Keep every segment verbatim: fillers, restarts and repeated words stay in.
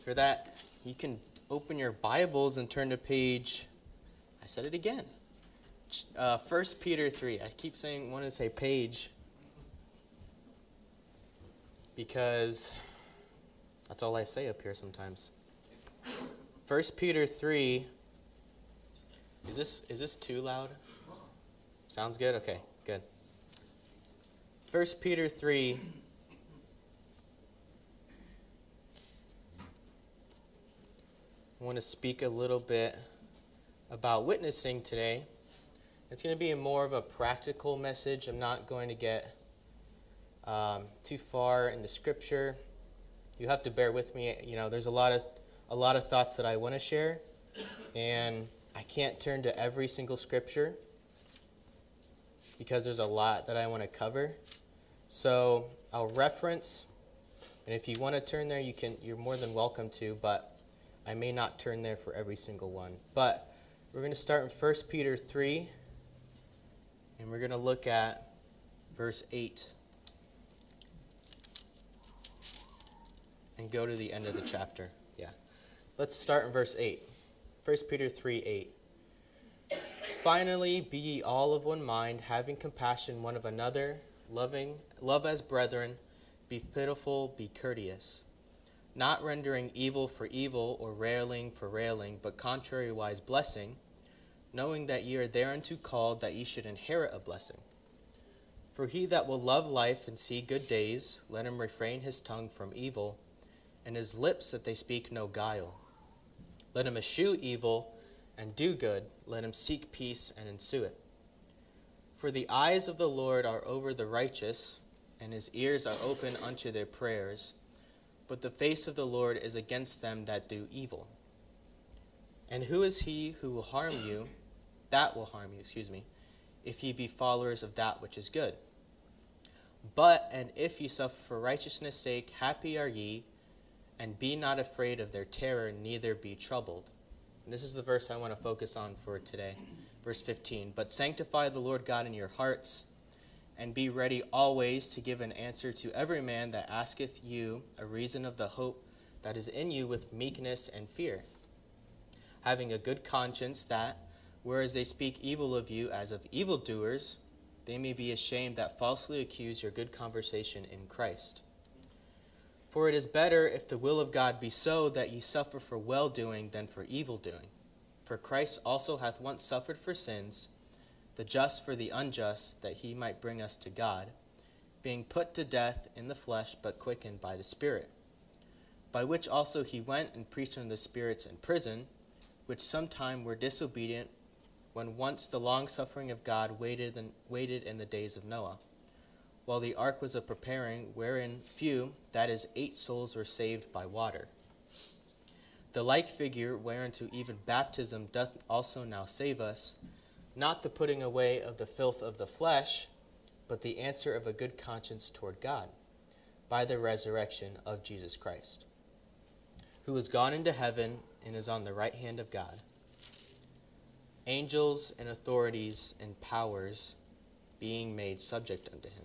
For that, you can open your Bibles and turn to page, I said it again, uh, First Peter three. I keep saying, I want to say page, because that's all I say up here sometimes. First Peter three, is this, is this too loud? Sounds good? Okay, good. First Peter three, I want to speak a little bit about witnessing today. It's going to be a more of a practical message. I'm not going to get um, too far into Scripture. You have to bear with me. You know, there's a lot of a lot of thoughts that I want to share, and I can't turn to every single Scripture because there's a lot that I want to cover. So I'll reference, and if you want to turn there, you can. You're more than welcome to, but I may not turn there for every single one. But we're going to start in First Peter three, and we're going to look at verse eight and go to the end of the chapter. Yeah. Let's start in verse eight. First Peter three, eight. Finally, be ye all of one mind, having compassion one of another, loving, love as brethren, be pitiful, be courteous, not rendering evil for evil, or railing for railing, but contrariwise blessing, knowing that ye are thereunto called, that ye should inherit a blessing. For he that will love life and see good days, let him refrain his tongue from evil, and his lips that they speak no guile. Let him eschew evil, and do good, let him seek peace, and ensue it. For the eyes of the Lord are over the righteous, and his ears are open unto their prayers, but the face of the Lord is against them that do evil. And who is he who will harm you, that will harm you, excuse me, if ye be followers of that which is good? But, and if ye suffer for righteousness' sake, happy are ye, and be not afraid of their terror, neither be troubled. And this is the verse I want to focus on for today, verse fifteen. But sanctify the Lord God in your hearts, and be ready always to give an answer to every man that asketh you a reason of the hope that is in you with meekness and fear, having a good conscience, that, whereas they speak evil of you as of evildoers, they may be ashamed that falsely accuse your good conversation in Christ. For it is better, if the will of God be so, that ye suffer for well-doing than for evil-doing. For Christ also hath once suffered for sins, the just for the unjust, that he might bring us to God, being put to death in the flesh, but quickened by the Spirit. By which also he went and preached unto the spirits in prison, which sometime were disobedient, when once the long-suffering of God waited, and waited in the days of Noah, while the ark was a preparing, wherein few, that is, eight souls, were saved by water. The like figure, whereunto even baptism doth also now save us, not the putting away of the filth of the flesh, but the answer of a good conscience toward God, by the resurrection of Jesus Christ, who is gone into heaven and is on the right hand of God. Angels and authorities and powers being made subject unto him.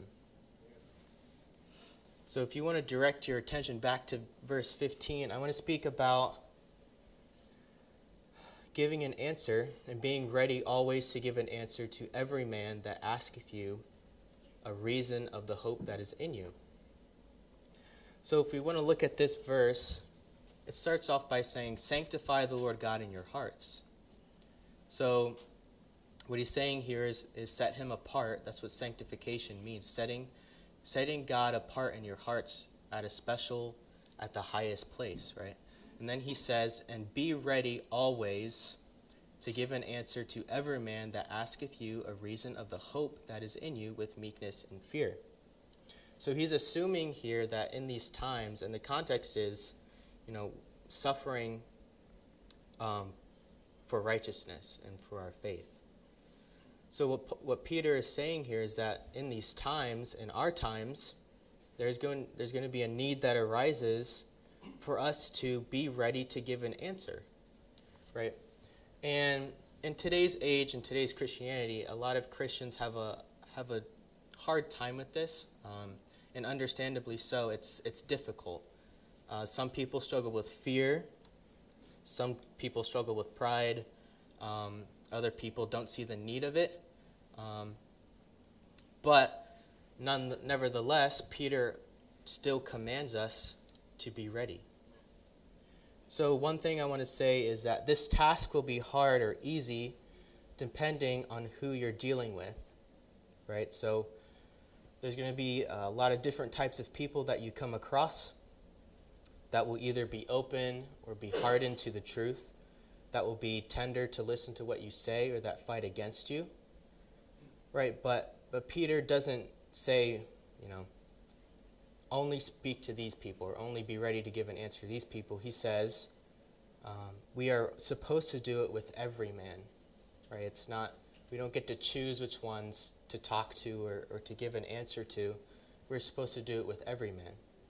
So if you want to direct your attention back to verse fifteen, I want to speak about giving an answer, and being ready always to give an answer to every man that asketh you a reason of the hope that is in you. So if we want to look at this verse, it starts off by saying, sanctify the Lord God in your hearts. So what he's saying here is, is set him apart. That's what sanctification means, setting, setting God apart in your hearts at a special, at the highest place, right? And then he says, and be ready always to give an answer to every man that asketh you a reason of the hope that is in you with meekness and fear. So he's assuming here that in these times, and the context is, you know, suffering um, for righteousness and for our faith. So what, what Peter is saying here is that in these times, in our times, there's going, there's going to be a need that arises for us to be ready to give an answer, right? And in today's age, in today's Christianity, a lot of Christians have a have a hard time with this, um, and understandably so. It's it's difficult Uh, some people struggle with fear. Some people struggle with pride. Um, other people don't see the need of it. Um, but none, nevertheless, Peter still commands us to be ready. So one thing I want to say is that this task will be hard or easy depending on who you're dealing with, right? So there's going to be a lot of different types of people that you come across that will either be open or be hardened to the truth, that will be tender to listen to what you say or that fight against you, right? But but Peter doesn't say, you know, only speak to these people or only be ready to give an answer to these people. He says um, we are supposed to do it with every man, right? It's not, we don't get to choose which ones to talk to or, or to give an answer to. We're supposed to do it with every man.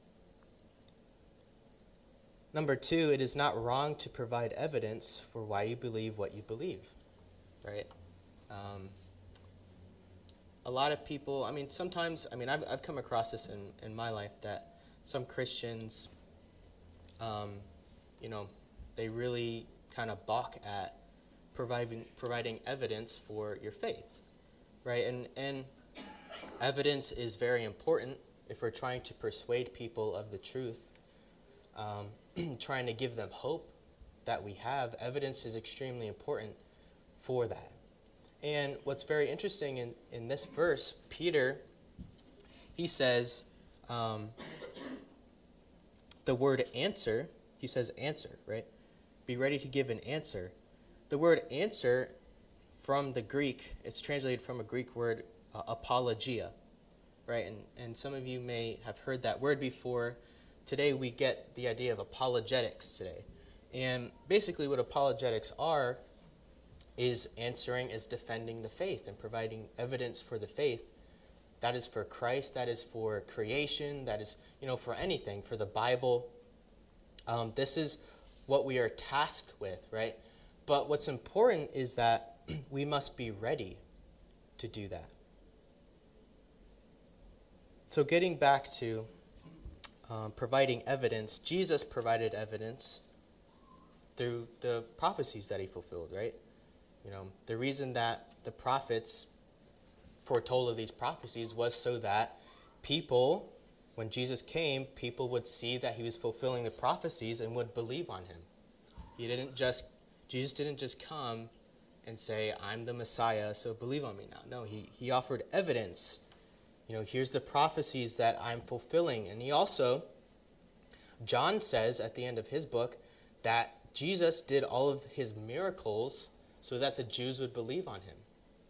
Number two, it is not wrong to provide evidence for why you believe what you believe, right? Um, a lot of people, I mean, sometimes, I mean, I've, I've come across this in, in my life that some Christians, um, you know, they really kind of balk at providing providing evidence for your faith, right? And and evidence is very important if we're trying to persuade people of the truth. Um, trying to give them hope that we have, evidence is extremely important for that. And what's very interesting in, in this verse, Peter, he says um, the word answer, he says answer, right? Be ready to give an answer. The word answer from the Greek, it's translated from a Greek word, uh, apologia, right? And, and some of you may have heard that word before. Today we get the idea of apologetics today. And basically what apologetics are is answering, is defending the faith and providing evidence for the faith. That is for Christ, that is for creation, that is, you know, for anything, for the Bible. Um, this is what we are tasked with, right? But what's important is that we must be ready to do that. So getting back to Um, providing evidence, Jesus provided evidence through the prophecies that he fulfilled, right? You know, the reason that the prophets foretold of these prophecies was so that people, when Jesus came, people would see that he was fulfilling the prophecies and would believe on him. He didn't just, Jesus didn't just come and say, I'm the Messiah, so believe on me now. No, he, he offered evidence. You know, here's the prophecies that I'm fulfilling. And he also, John says at the end of his book that Jesus did all of his miracles so that the Jews would believe on him.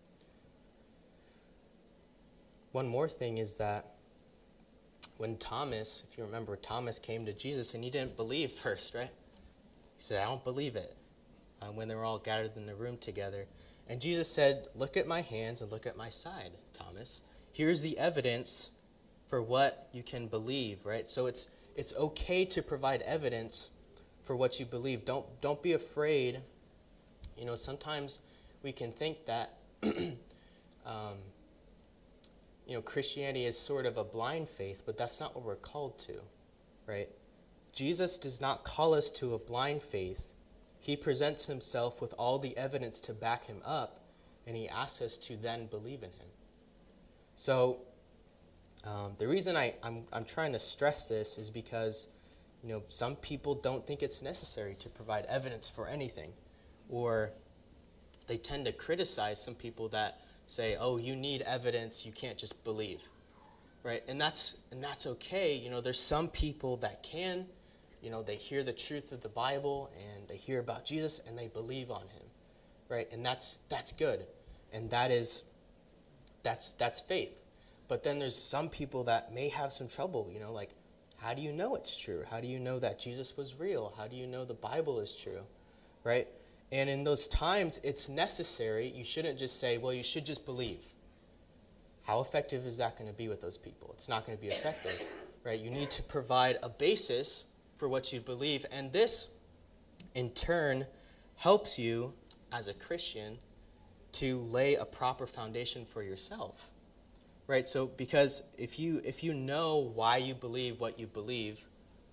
One more thing is that when Thomas, if you remember, Thomas came to Jesus and he didn't believe first, right? He said, I don't believe it, uh, when they were all gathered in the room together. And Jesus said, look at my hands and look at my side, Thomas. Here's the evidence for what you can believe, right? So it's it's okay to provide evidence for what you believe. Don't don't be afraid. You know, sometimes we can think that um, you know, Christianity is sort of a blind faith, but that's not what we're called to, right? Jesus does not call us to a blind faith. He presents himself with all the evidence to back him up, and he asks us to then believe in him. So um, the reason I, I'm, I'm trying to stress this is because, you know, some people don't think it's necessary to provide evidence for anything. Or they tend to criticize some people that say, oh, you need evidence, you can't just believe, right? And that's and that's okay. You know, there's some people that can, you know, they hear the truth of the Bible and they hear about Jesus and they believe on him, right? And that's that's good. And that is... That's that's faith. But then there's some people that may have some trouble, you know, like, how do you know it's true? How do you know that Jesus was real? How do you know the Bible is true, right? And in those times, it's necessary. You shouldn't just say, well, you should just believe. How effective is that going to be with those people? It's not going to be effective, right? You need to provide a basis for what you believe. And this, in turn, helps you as a Christian to lay a proper foundation for yourself, right? So because if you if you know why you believe what you believe,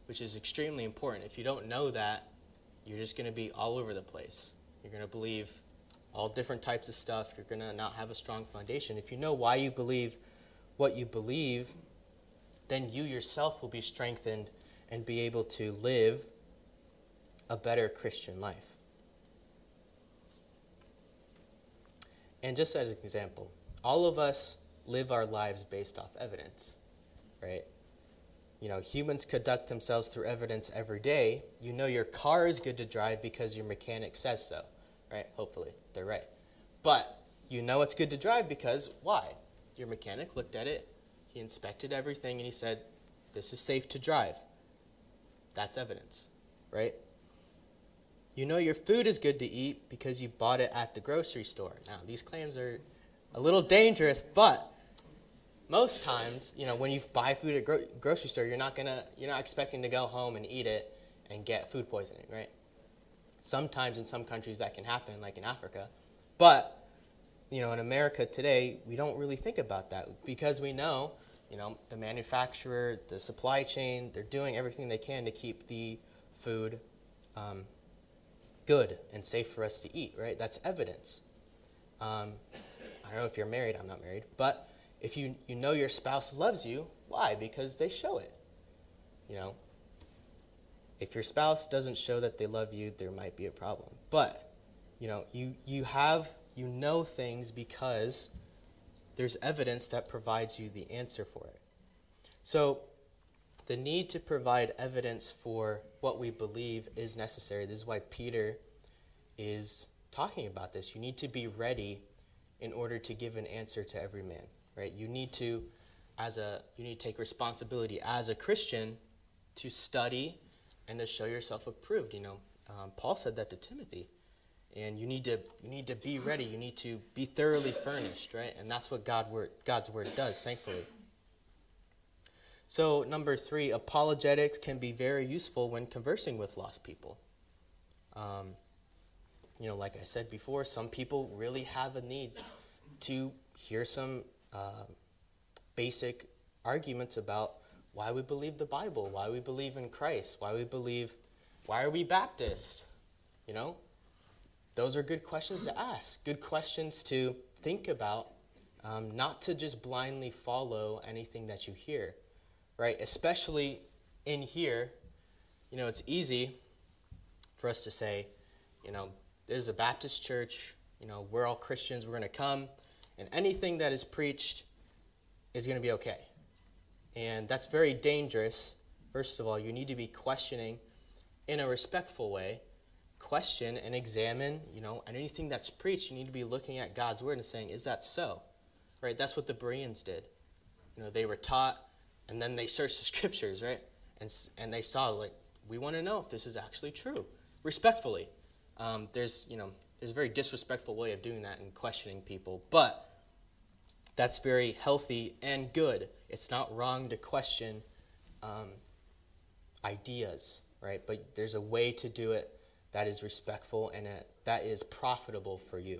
which is extremely important. If you don't know that, you're just going to be all over the place. You're going to believe all different types of stuff. You're going to not have a strong foundation. If you know why you believe what you believe, then you yourself will be strengthened and be able to live a better Christian life. And just as an example, all of us live our lives based off evidence, right? You know, humans conduct themselves through evidence every day. You know your car is good to drive because your mechanic says so, right? Hopefully, they're right. But you know it's good to drive because why? Your mechanic looked at it, he inspected everything, and he said, this is safe to drive. That's evidence, right? You know your food is good to eat because you bought it at the grocery store. Now, these claims are a little dangerous, but most times, you know, when you buy food at gro- grocery store, you're not gonna, you're not expecting to go home and eat it and get food poisoning, right? Sometimes in some countries that can happen, like in Africa. But, you know, in America today, we don't really think about that because we know, you know, the manufacturer, the supply chain, they're doing everything they can to keep the food um, good and safe for us to eat, right? That's evidence. Um, I don't know if you're married. I'm not married. But if you, you know your spouse loves you, why? Because they show it. You know, if your spouse doesn't show that they love you, there might be a problem. But, you know, you, you have, you know things because there's evidence that provides you the answer for it. So the need to provide evidence for what we believe is necessary. This is why Peter is talking about this. You need to be ready in order to give an answer to every man, right? You need to, as a, you need to take responsibility as a Christian to study and to show yourself approved. You know, um, Paul said that to Timothy. And you need to you need to be ready. You need to be thoroughly furnished, right? And that's what God word, God's word does, thankfully. So number three, apologetics can be very useful when conversing with lost people. Um, you know, like I said before, some people really have a need to hear some uh, basic arguments about why we believe the Bible, why we believe in Christ, why we believe, why are we Baptist, you know? Those are good questions to ask, good questions to think about, um, not to just blindly follow anything that you hear, right? Especially in here, you know, it's easy for us to say, you know, this is a Baptist church, you know, we're all Christians, we're going to come, and anything that is preached is going to be okay. And that's very dangerous. First of all, you need to be questioning in a respectful way. Question and examine, you know, and anything that's preached, you need to be looking at God's word and saying, is that so? Right? That's what the Bereans did. You know, they were taught, and then they searched the scriptures, right? And and they saw, like, we want to know if this is actually true, respectfully. Um, there's, you know, there's a very disrespectful way of doing that and questioning people, but that's very healthy and good. It's not wrong to question um, ideas, right? But there's a way to do it that is respectful and a, that is profitable for you.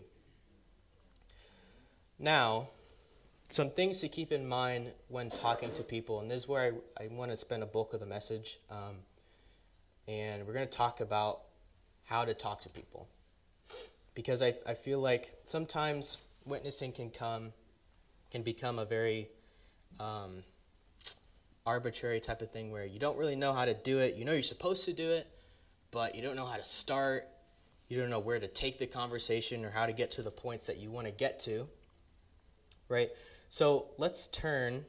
Now, some things to keep in mind when talking to people, and this is where I, I want to spend a bulk of the message, um, and we're going to talk about how to talk to people. Because I, I feel like sometimes witnessing can come, can become a very um, arbitrary type of thing where you don't really know how to do it. You know you're supposed to do it, but you don't know how to start, you don't know where to take the conversation or how to get to the points that you want to get to, right? So let's turn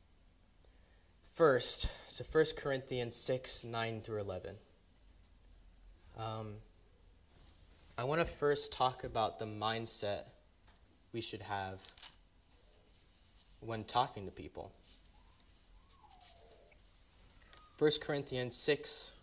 first to First Corinthians six, nine through eleven. Um, I want to first talk about the mindset we should have when talking to people. First Corinthians six,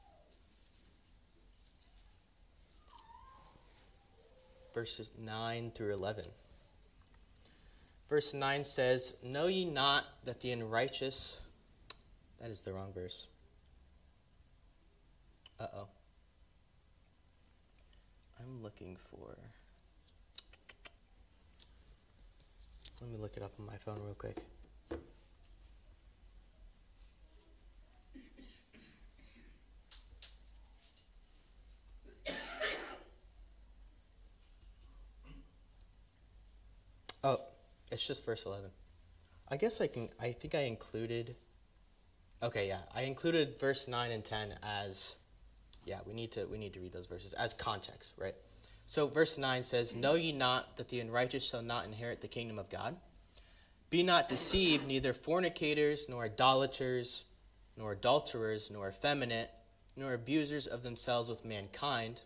verses nine through eleven. Verse nine says, know ye not that the unrighteous... That is the wrong verse. Uh-oh. I'm looking for... Let me look it up on my phone real quick. Oh, it's just verse eleven. I guess I can, I think I included, okay, yeah, I included verse nine and ten as, yeah, we need to, we need to read those verses as context, right? So verse nine says, "Know ye not that the unrighteous shall not inherit the kingdom of God? Be not deceived, neither fornicators, nor idolaters, nor adulterers, nor effeminate, nor abusers of themselves with mankind,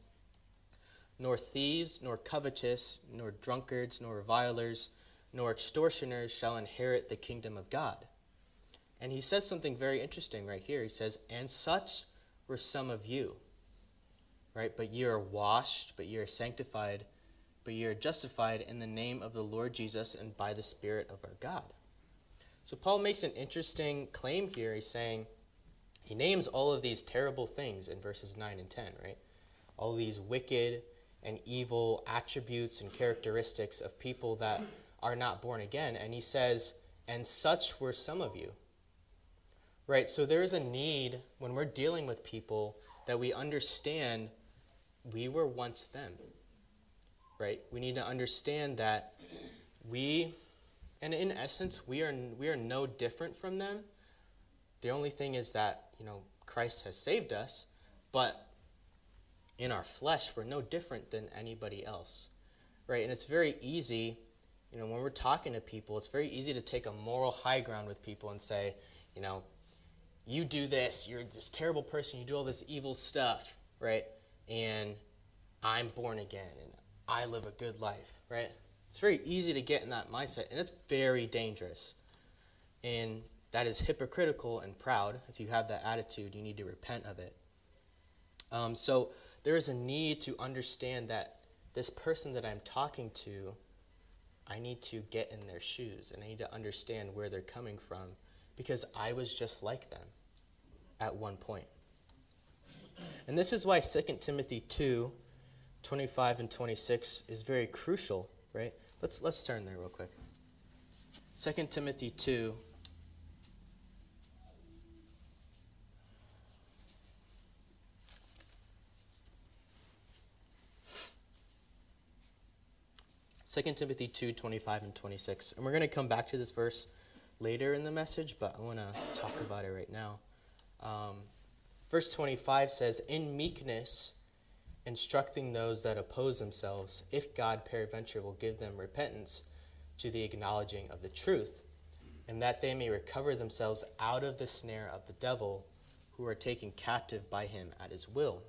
nor thieves, nor covetous, nor drunkards, nor revilers, nor extortioners shall inherit the kingdom of God." And he says something very interesting right here. He says, "And such were some of you." Right? "But ye are washed, but ye are sanctified, but ye are justified in the name of the Lord Jesus and by the Spirit of our God." So Paul makes an interesting claim here. He's saying, he names all of these terrible things in verses nine and ten, right? All these wicked and evil attributes and characteristics of people that are not born again. And he says, "And such were some of you." Right? So there is a need when we're dealing with people that we understand we were once them. Right? We need to understand that we, and in essence, we are we are no different from them. The only thing is that, you know, Christ has saved us, but in our flesh, we're no different than anybody else. Right? And it's very easy, you know, when we're talking to people, it's very easy to take a moral high ground with people and say, you know, you do this, you're this terrible person, you do all this evil stuff, right? And I'm born again, and I live a good life, right? It's very easy to get in that mindset, and it's very dangerous. And that is hypocritical and proud. If you have that attitude, you need to repent of it. Um, so there is a need to understand that this person that I'm talking to, I need to get in their shoes, and I need to understand where they're coming from, because I was just like them at one point. And this is why Second Timothy two, twenty-five and twenty-six is very crucial, right? Let's let's turn there real quick. Second Timothy two. Second Timothy two, twenty-five and twenty-six. And we're going to come back to this verse later in the message, but I want to talk about it right now. Um, verse twenty-five says, "In meekness, instructing those that oppose themselves, if God peradventure will give them repentance to the acknowledging of the truth, and that they may recover themselves out of the snare of the devil, who are taken captive by him at his will."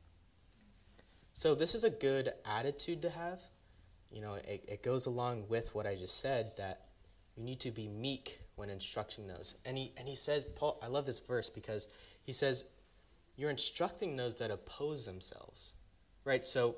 So this is a good attitude to have. You know, it, it goes along with what I just said, that we need to be meek when instructing those. And he and he says, Paul, I love this verse because he says, you're instructing those that oppose themselves. Right? So,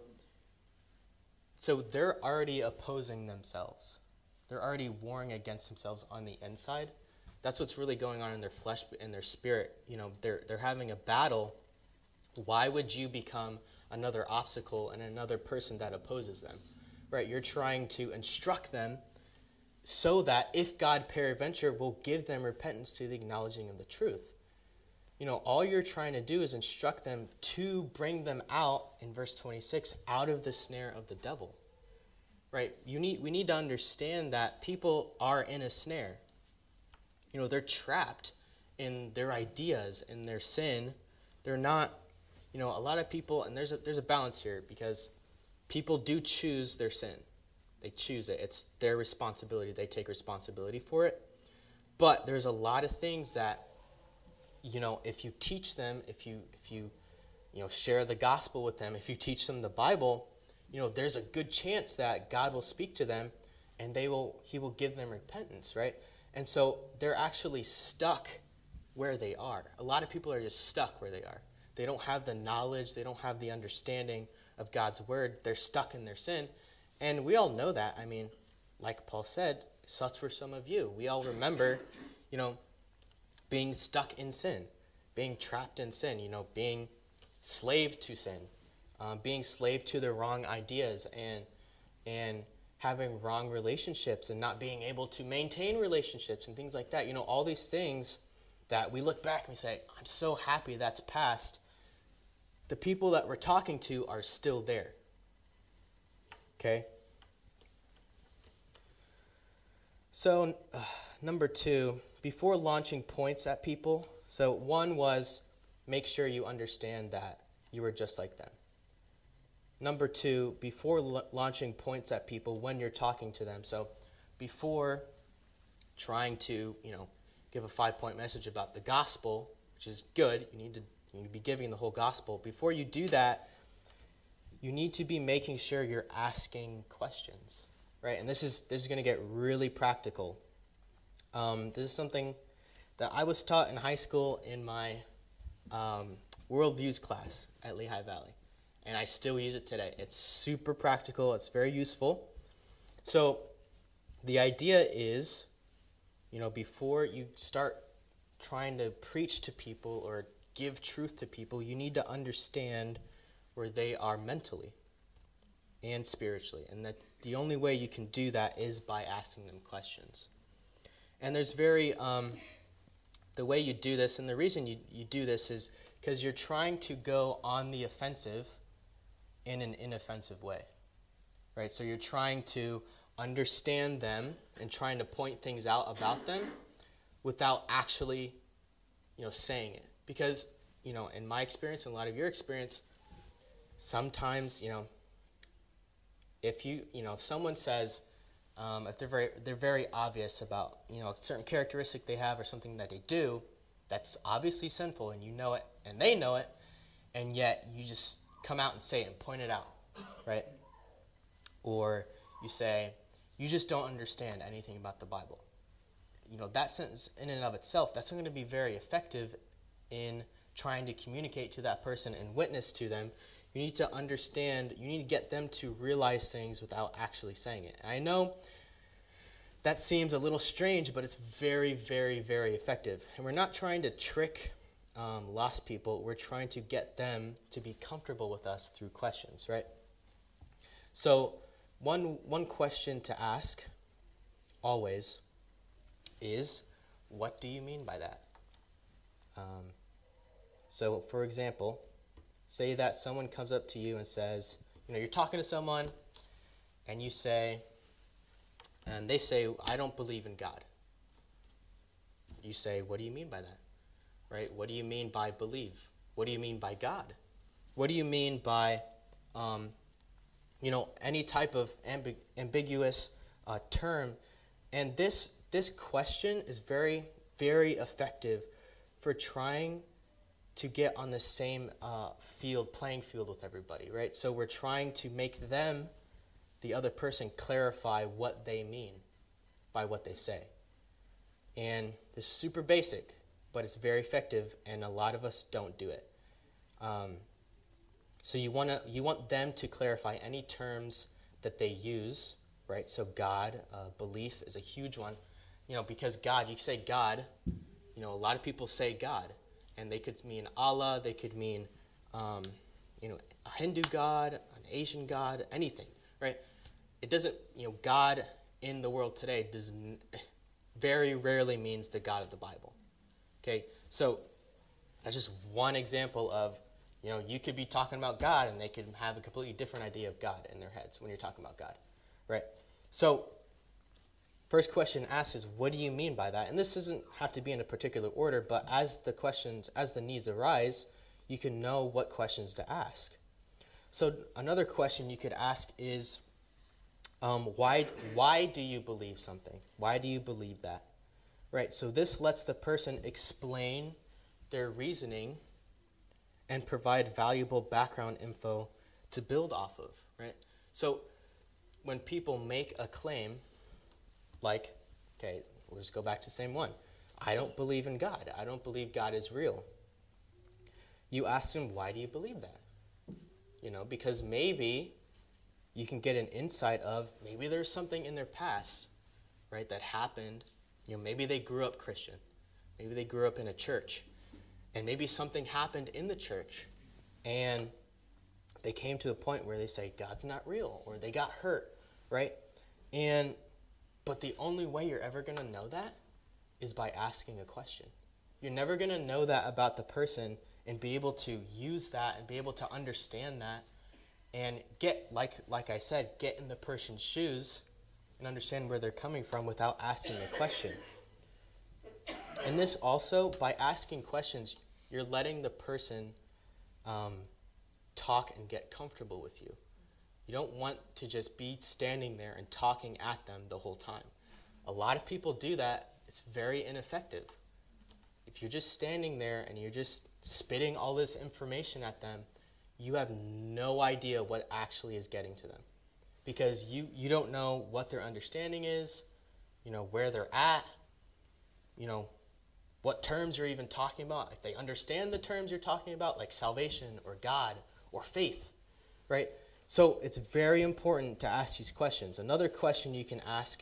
so they're already opposing themselves. They're already warring against themselves on the inside. That's what's really going on in their flesh, in their spirit. You know, they're they're having a battle. Why would you become another obstacle and another person that opposes them? Right? You're trying to instruct them so that if God peradventure will give them repentance to the acknowledging of the truth. You know, all you're trying to do is instruct them to bring them out, in verse twenty-six, out of the snare of the devil. Right? You need we need to understand that people are in a snare. You know, they're trapped in their ideas, in their sin. They're not, you know, a lot of people, and there's a, there's a balance here, because people do choose their sin. They choose it. It's their responsibility. They take responsibility for it. But there's a lot of things that, you know, if you teach them, if you if you, you know, share the gospel with them, if you teach them the Bible, you know, there's a good chance that God will speak to them, and they will he will give them repentance, right? And so they're actually stuck where they are. A lot of people are just stuck where they are. They don't have the knowledge, they don't have the understanding of God's word. They're stuck in their sin. And we all know that. I mean, like Paul said, such were some of you. We all remember, you know, being stuck in sin, being trapped in sin, you know, being slave to sin, um, being slave to the wrong ideas, and and having wrong relationships, and not being able to maintain relationships and things like that. You know, all these things that we look back and we say, I'm so happy that's past. The people that we're talking to are still there. Okay? So, uh, number two, before launching points at people, so one was make sure you understand that you are just like them. Number two, before l- launching points at people when you're talking to them, so before trying to, you know, give a five-point message about the gospel, which is good, you need to you need to be giving the whole gospel. Before you do that, you need to be making sure you're asking questions, right? And this is this is going to get really practical. Um, this is something that I was taught in high school in my um, worldviews class at Lehigh Valley, and I still use it today. It's super practical. It's very useful. So the idea is, you know, before you start trying to preach to people or give truth to people, you need to understand where they are mentally and spiritually. And that the only way you can do that is by asking them questions. And there's very, um, the way you do this, and the reason you, you do this is because you're trying to go on the offensive in an inoffensive way, right? So you're trying to understand them and trying to point things out about them without actually, you know, saying it. Because, you know, in my experience and a lot of your experience, sometimes, you know, if you, you know, if someone says, um, if they're very, they're very obvious about, you know, a certain characteristic they have or something that they do, that's obviously sinful, and you know it, and they know it, and yet you just come out and say it and point it out, right? Or you say, you just don't understand anything about the Bible. You know, that sentence in and of itself, that's not going to be very effective in trying to communicate to that person and witness to them. You need to understand, you need to get them to realize things without actually saying it. And I know that seems a little strange, but it's very, very, very effective. And we're not trying to trick um, lost people. We're trying to get them to be comfortable with us through questions, right? So one one question to ask always is, what do you mean by that? Um, so, for example, say that someone comes up to you and says, you know, you're talking to someone, and you say, and they say, I don't believe in God. You say, what do you mean by that? Right? What do you mean by believe? What do you mean by God? What do you mean by, um, you know, any type of ambi- ambiguous uh, term? And this this question is very, very effective for trying to get on the same uh, field, playing field with everybody, right? So we're trying to make them, the other person, clarify what they mean by what they say. And this is super basic, but it's very effective, and a lot of us don't do it. Um, so you want to you want them to clarify any terms that they use, right? So God, uh, belief is a huge one, you know, because God, you say God, you know, a lot of people say God, and they could mean Allah, they could mean, um, you know, a Hindu God, an Asian God, anything, right? It doesn't, you know, God in the world today does n- very rarely means the God of the Bible. Okay, so that's just one example of, you know, you could be talking about God and they could have a completely different idea of God in their heads when you're talking about God, right? So first question asked is, what do you mean by that? And this doesn't have to be in a particular order, but as the questions, as the needs arise, you can know what questions to ask. So another question you could ask is, um, why why do you believe something? Why do you believe that? Right, so this lets the person explain their reasoning and provide valuable background info to build off of, right? So when people make a claim, like, okay, we'll just go back to the same one. I don't believe in God. I don't believe God is real. You ask them, why do you believe that? You know, because maybe you can get an insight of, maybe there's something in their past, right, that happened. You know, maybe they grew up Christian. Maybe they grew up in a church. And maybe something happened in the church. And they came to a point where they say, God's not real. Or they got hurt, right? And, but the only way you're ever going to know that is by asking a question. You're never going to know that about the person and be able to use that and be able to understand that and get, like like I said, get in the person's shoes and understand where they're coming from without asking the question. And this also, by asking questions, you're letting the person um, talk and get comfortable with you. You don't want to just be standing there and talking at them the whole time. A lot of people do that. It's very ineffective. If you're just standing there and you're just spitting all this information at them, you have no idea what actually is getting to them. Because you, you don't know what their understanding is, you know, where they're at, you know, what terms you're even talking about. If they understand the terms you're talking about, like salvation or God or faith, right? So it's very important to ask these questions. Another question you can ask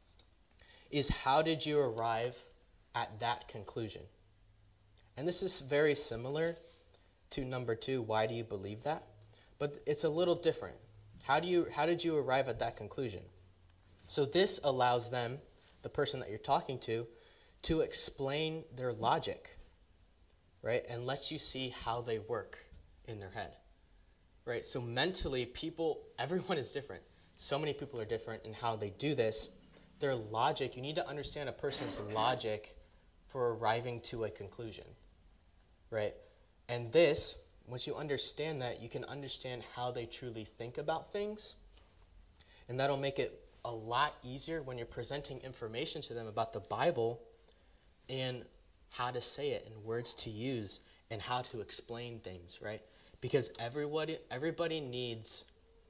is, how did you arrive at that conclusion? And this is very similar to number two, why do you believe that? But it's a little different. How do you how did you arrive at that conclusion? So this allows them, the person that you're talking to, to explain their logic, right? And lets you see how they work in their head, right? So mentally, people, everyone is different. So many people are different in how they do this. Their logic, you need to understand a person's logic for arriving to a conclusion, right? And this, once you understand that, you can understand how they truly think about things. And that'll make it a lot easier when you're presenting information to them about the Bible and how to say it and words to use and how to explain things, right? Because everybody, everybody needs,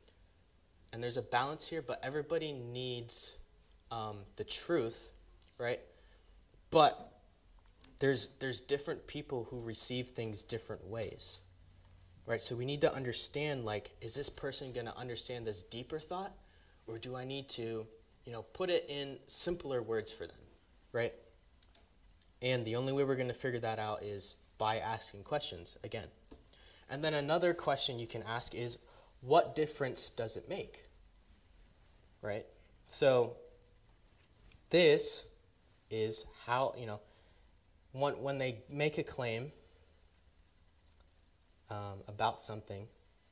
and there's a balance here, but everybody needs um, the truth, right? But there's there's different people who receive things different ways, right? So we need to understand, like, is this person going to understand this deeper thought, or do I need to, you know, put it in simpler words for them, right? And the only way we're going to figure that out is by asking questions again. And then another question you can ask is, what difference does it make, right? So this is how, you know, when, when they make a claim um, about something,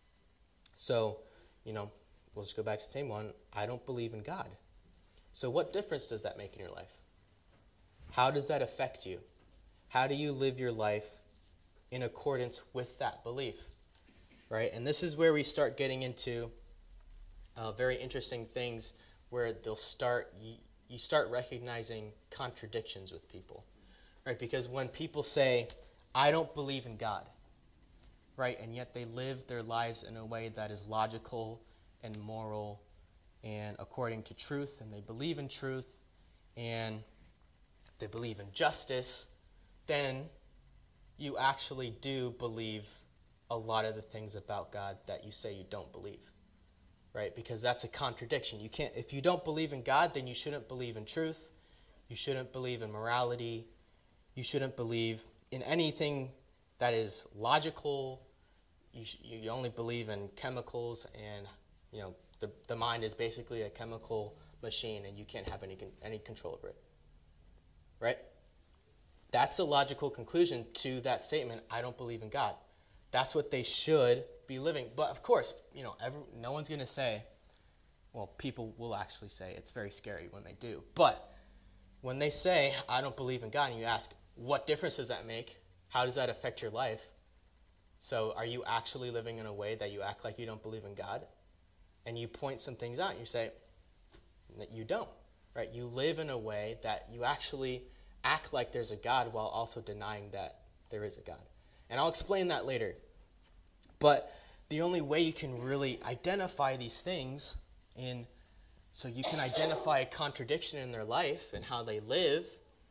so, you know, we'll just go back to the same one, I don't believe in God. So what difference does that make in your life? How does that affect you? How do you live your life in accordance with that belief, right? And this is where we start getting into uh, very interesting things where they'll start, you, you start recognizing contradictions with people, right? Because when people say, I don't believe in God, right? And yet they live their lives in a way that is logical and moral and according to truth, and they believe in truth, and they believe in justice, then you actually do believe a lot of the things about God that you say you don't believe, right? Because that's a contradiction. You can't, if you don't believe in God, then you shouldn't believe in truth. You shouldn't believe in morality. You shouldn't believe in anything that is logical. You, sh- you only believe in chemicals, and, you know, the, the mind is basically a chemical machine, and you can't have any con- any control over it, right? That's the logical conclusion to that statement, I don't believe in God. That's what they should be living. But of course, you know, every, no one's going to say, well, people will actually say it's very scary when they do. But when they say, I don't believe in God, and you ask, what difference does that make? How does that affect your life? So are you actually living in a way that you act like you don't believe in God? And you point some things out, and you say that you don't, right? You live in a way that you actually act like there's a God while also denying that there is a God. And I'll explain that later. But the only way you can really identify these things, in, so you can identify a contradiction in their life and how they live,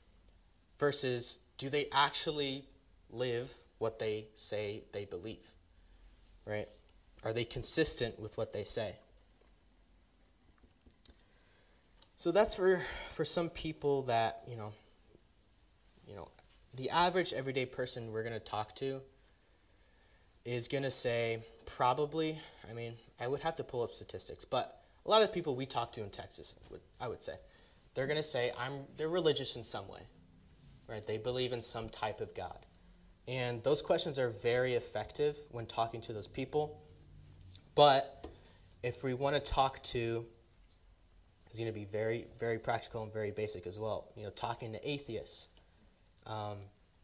versus do they actually live what they say they believe, right? Are they consistent with what they say? So that's for, for some people that, you know, you know, the average everyday person we're going to talk to is going to say probably, I mean, I would have to pull up statistics, but a lot of the people we talk to in Texas, would, I would say, they're going to say I'm they're religious in some way, right? They believe in some type of God. And those questions are very effective when talking to those people. But if we want to talk to is going to be very, very practical and very basic as well. You know, talking to atheists, um,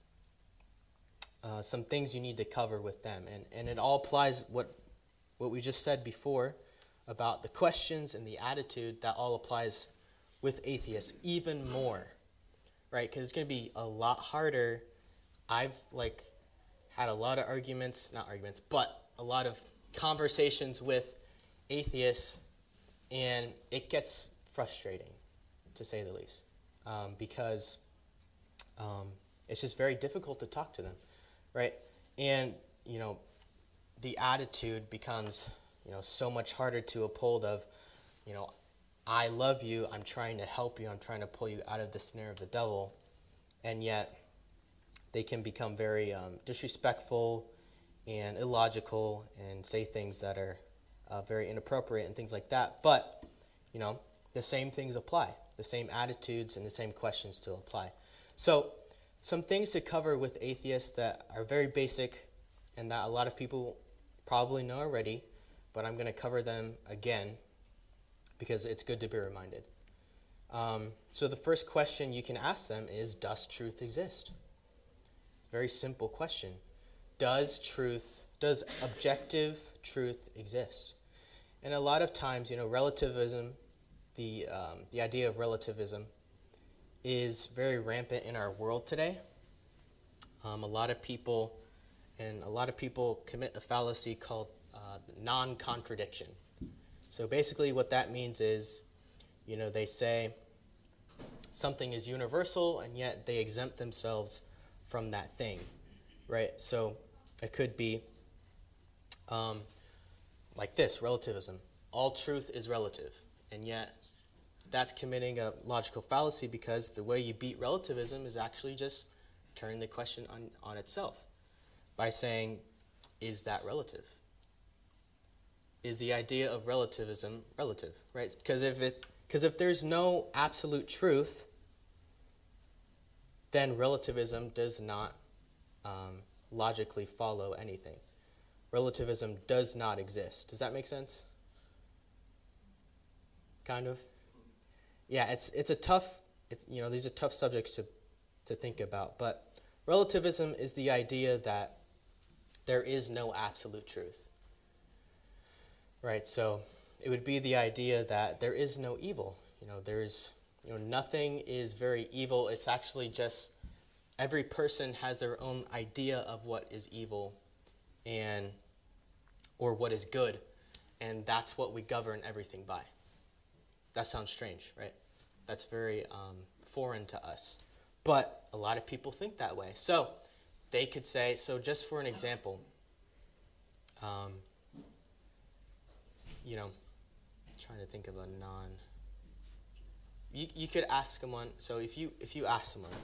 uh, some things you need to cover with them, and and it all applies what what we just said before about the questions and the attitude. That all applies with atheists even more, right? Because it's going to be a lot harder. I've like had a lot of arguments, not arguments, but a lot of conversations with atheists, and it gets frustrating, to say the least, um, because um, it's just very difficult to talk to them, right? And, you know, the attitude becomes, you know, so much harder to uphold of, you know, I love you, I'm trying to help you, I'm trying to pull you out of the snare of the devil, and yet they can become very um, disrespectful and illogical and say things that are uh, very inappropriate and things like that. But, you know, the same things apply. The same attitudes and the same questions still apply. So some things to cover with atheists that are very basic and that a lot of people probably know already, but I'm going to cover them again because it's good to be reminded. Um, so the first question you can ask them is, does truth exist? It's a very simple question. Does truth, does objective truth exist? And a lot of times, you know, relativism, the um, the idea of relativism is very rampant in our world today. Um, a lot of people, and a lot of people commit a fallacy called uh, non-contradiction. So basically what that means is, you know, they say something is universal, and yet they exempt themselves from that thing, right? So it could be um, like this, relativism. All truth is relative, and yet that's committing a logical fallacy, because the way you beat relativism is actually just turning the question on, on itself by saying, is that relative? Is the idea of relativism relative, right? Because if it, because if there's no absolute truth, then relativism does not um, logically follow anything. Relativism does not exist. Does that make sense? Kind of. Yeah, it's it's a tough. It's you know these are tough subjects to to think about. But relativism is the idea that there is no absolute truth. Right. So it would be the idea that there is no evil. You know, there's you know nothing is very evil. It's actually just every person has their own idea of what is evil, and or what is good, and that's what we govern everything by. That sounds strange, right? That's very um, foreign to us. But a lot of people think that way. So they could say, so just for an example, um, you know, trying to think of a non, you, you could ask someone, so if you if you ask someone,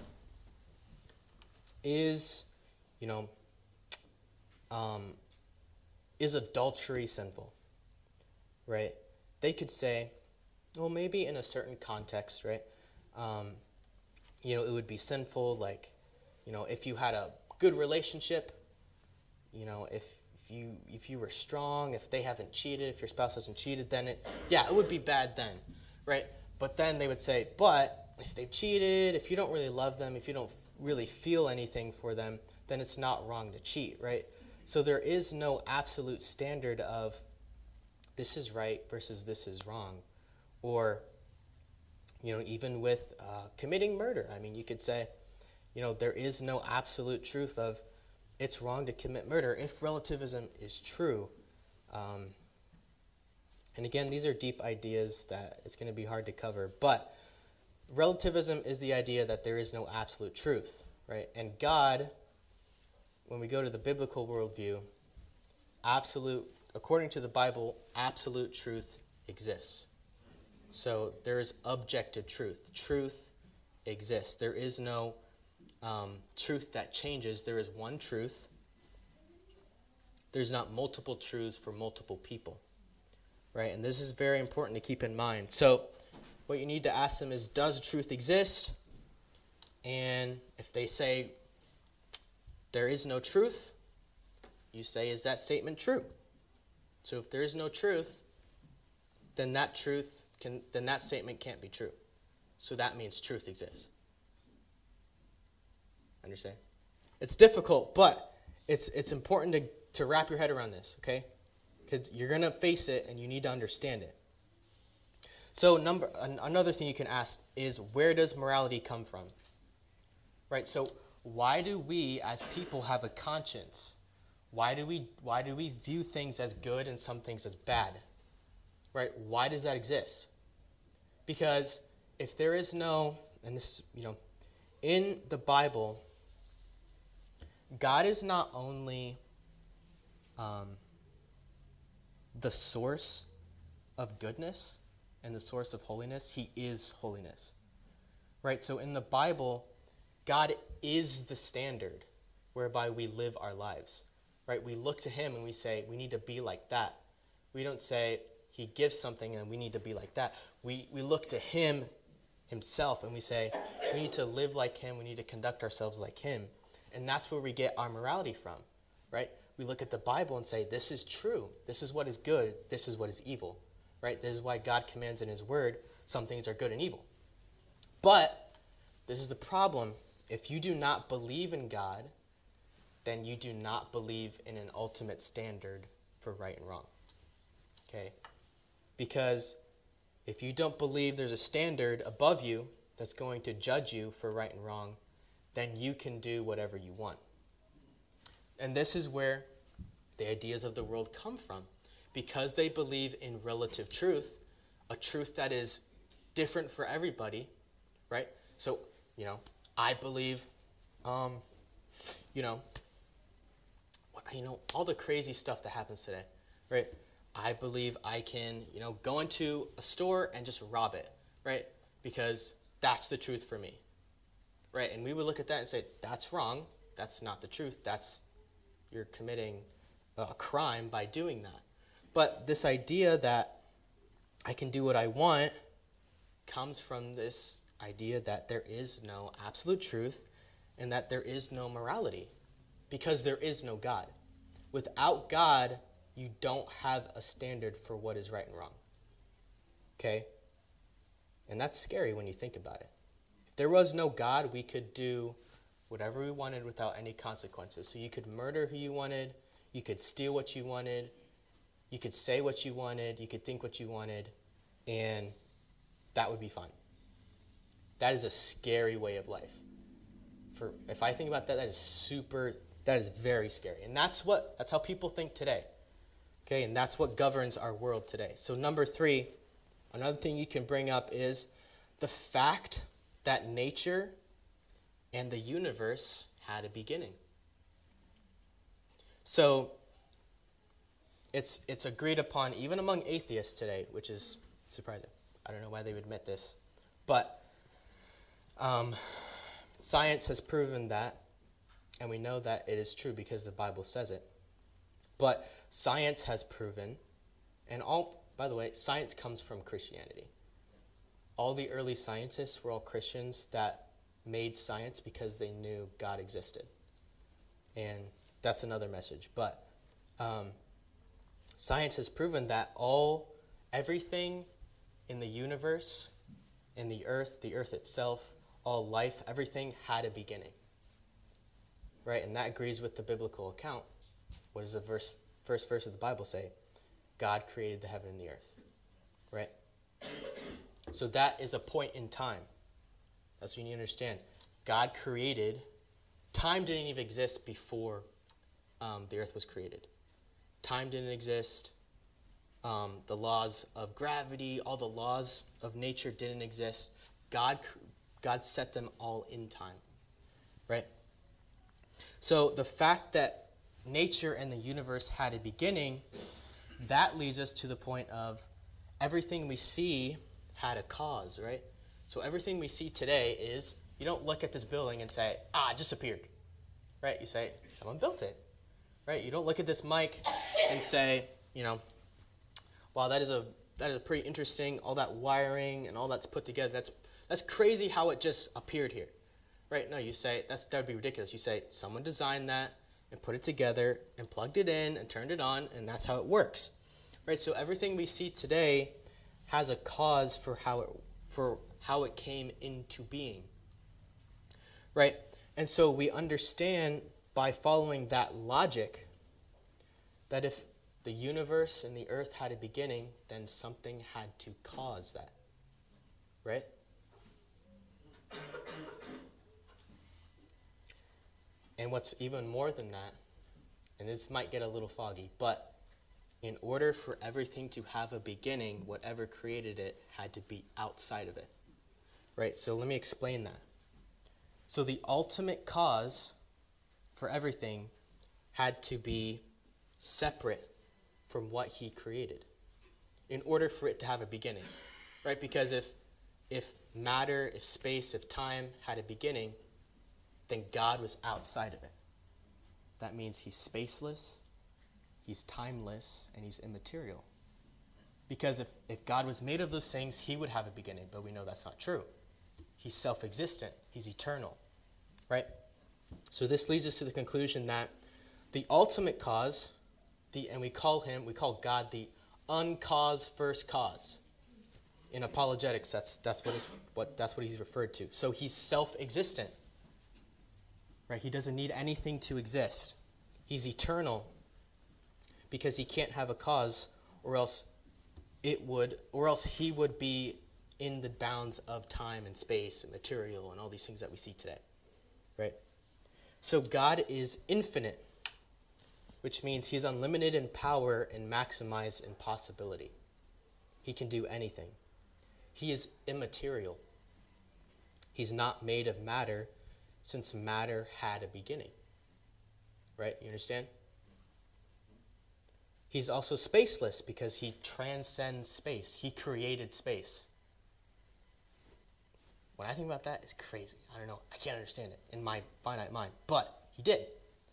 is, you know, um, is adultery sinful, right? They could say, well, maybe in a certain context, right? Um, you know, it would be sinful, like, you know, if you had a good relationship, you know, if, if you if you were strong, if they haven't cheated, if your spouse hasn't cheated, then it, yeah, it would be bad then, right? But then they would say, but if they've cheated, if you don't really love them, if you don't really feel anything for them, then it's not wrong to cheat, right? So there is no absolute standard of this is right versus this is wrong. Or, you know, even with uh, committing murder, I mean, you could say, you know, there is no absolute truth of it's wrong to commit murder if relativism is true. Um, and again, these are deep ideas that it's going to be hard to cover. But relativism is the idea that there is no absolute truth, right? And God, when we go to the biblical worldview, absolute, according to the Bible, absolute truth exists. So there is objective truth. Truth exists. There is no um, truth that changes. There is one truth. There's not multiple truths for multiple people, right? And this is very important to keep in mind. So what you need to ask them is, does truth exist? And if they say there is no truth, you say, is that statement true? So if there is no truth, then that truth can, then that statement can't be true. So that means truth exists. Understand? It's difficult, but it's it's important to, to wrap your head around this, okay? Because you're going to face it and you need to understand it. So number an, another thing you can ask is, where does morality come from? Right? So why do we as people have a conscience? Why do we why do we view things as good and some things as bad? Right? Why does that exist? Because if there is no, and this, you know, in the Bible, God is not only um, the source of goodness and the source of holiness, he is holiness. Right? So in the Bible, God is the standard whereby we live our lives. Right? We look to him and we say, we need to be like that. We don't say, he gives something and we need to be like that. We we look to him himself and we say, we need to live like him, we need to conduct ourselves like him. And that's where we get our morality from, right? We look at the Bible and say, this is true. This is what is good. This is what is evil, right? This is why God commands in his word, some things are good and evil. But this is the problem. If you do not believe in God, then you do not believe in an ultimate standard for right and wrong, okay? Because if you don't believe there's a standard above you that's going to judge you for right and wrong, then you can do whatever you want. And this is where the ideas of the world come from. Because they believe in relative truth, a truth that is different for everybody, right? So, you know, I believe, um, you know, what, you know, all the crazy stuff that happens today, right? I believe I can, you know, go into a store and just rob it, right? Because that's the truth for me, right? And we would look at that and say, that's wrong. That's not the truth. That's, you're committing a crime by doing that. But this idea that I can do what I want comes from this idea that there is no absolute truth and that there is no morality because there is no God. Without God, you don't have a standard for what is right and wrong. Okay? And that's scary when you think about it. If there was no God, we could do whatever we wanted without any consequences. So you could murder who you wanted, you could steal what you wanted, you could say what you wanted, you could think what you wanted, and that would be fine. That is a scary way of life. For if I think about that, that is super, that is very scary. And that's what, that's how people think today. Okay, and that's what governs our world today. So number three, another thing you can bring up is the fact that nature and the universe had a beginning. So it's it's agreed upon even among atheists today, which is surprising. I don't know why they would admit this. But um, science has proven that, and we know that it is true because the Bible says it. But science has proven, and all, by the way, science comes from Christianity. All the early scientists were all Christians that made science because they knew God existed. And that's another message. But um, science has proven that all, everything in the universe, in the earth, the earth itself, all life, everything had a beginning. Right? And that agrees with the biblical account. What does the verse, first verse of the Bible say? God created the heaven and the earth. Right? So that is a point in time. That's when you understand. God created. Time didn't even exist before um, the earth was created. Time didn't exist. Um, the laws of gravity, all the laws of nature didn't exist. God, God set them all in time. Right? So the fact that nature and the universe had a beginning, that leads us to the point of everything we see had a cause, right? So everything we see today is, you don't look at this building and say, ah, it just appeared, right? You say, someone built it, right? You don't look at this mic and say, you know, wow, that is a that is a pretty interesting, all that wiring and all that's put together. That's that's crazy how it just appeared here, right? No, you say, that's that would be ridiculous. You say, someone designed that and put it together and plugged it in and turned it on, and that's how it works, right? So everything we see today has a cause for how it for how it came into being. Right? And so we understand by following that logic that if the universe and the earth had a beginning, then something had to cause that. Right? And what's even more than that, and this might get a little foggy, but in order for everything to have a beginning, whatever created it had to be outside of it. Right? So let me explain that. So the ultimate cause for everything had to be separate from what he created in order for it to have a beginning. Right? Because if if matter, if space, if time had a beginning, then God was outside of it. That means he's spaceless, he's timeless, and he's immaterial. Because if, if God was made of those things, he would have a beginning, but we know that's not true. He's self-existent, he's eternal, right? So this leads us to the conclusion that the ultimate cause, the and we call him, we call God the uncaused first cause. In apologetics, that's that's what is what that's what he's referred to. So he's self-existent. Right? He doesn't need anything to exist. He's eternal because he can't have a cause, or else it would or else he would be in the bounds of time and space and material and all these things that we see today. Right? So God is infinite, which means he's unlimited in power and maximized in possibility. He can do anything. He is immaterial. He's not made of matter, since matter had a beginning. Right? You understand? He's also spaceless because he transcends space. He created space. When I think about that, it's crazy. I don't know. I can't understand it in my finite mind. But he did.